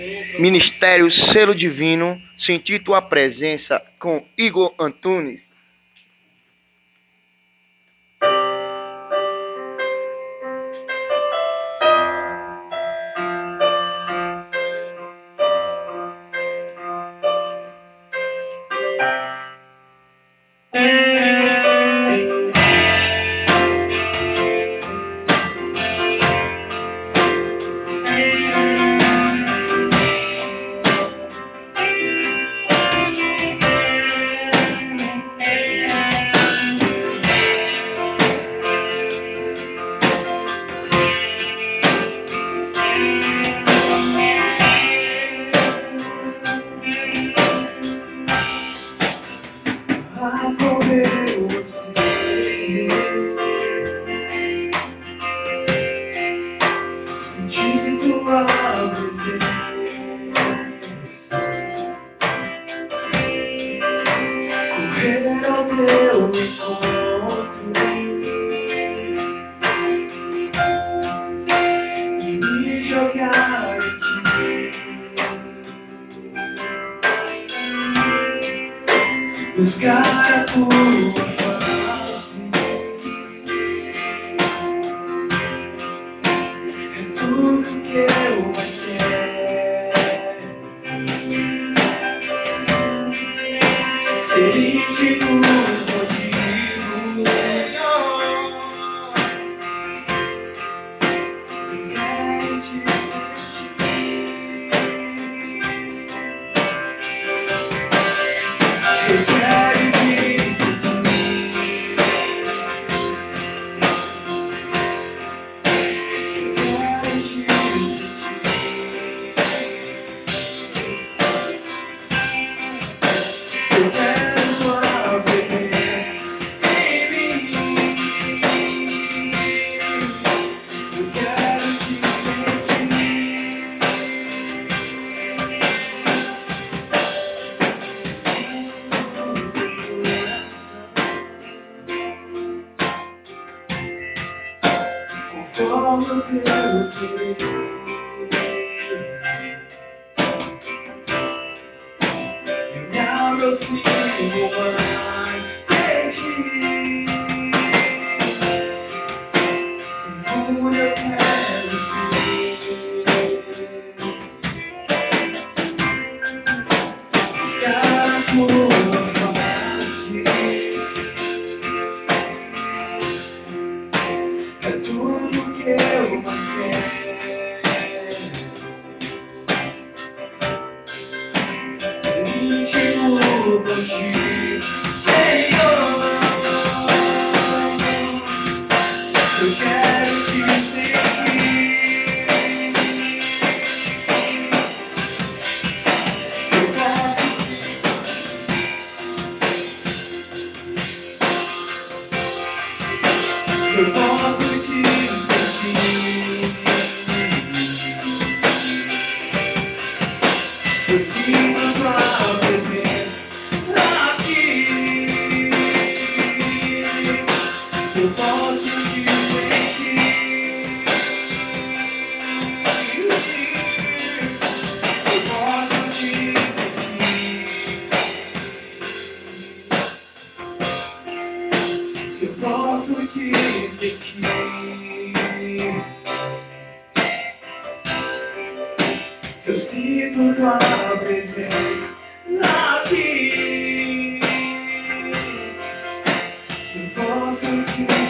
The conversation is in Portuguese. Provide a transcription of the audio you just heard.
Ministério Selo Divino, senti tua presença com Igor Antunes. Buscar a tua face é tudo que eu mais quero. Ser íntimo contigo, Senhor. Quero te eu quero conforme o teu querer. Eu me aproximo mais de ti. Como eu quero buscar a tua face é tudo que eu mais quero. Íntimo contigo, Senhor. Eu quero te seguir. Eu posso te sentir. Eu sinto tua presença aqui. Eu posso te sentir. Eu posso te sentir. Eu posso te sentir. Eu sinto tua presença aqui. Eu posso te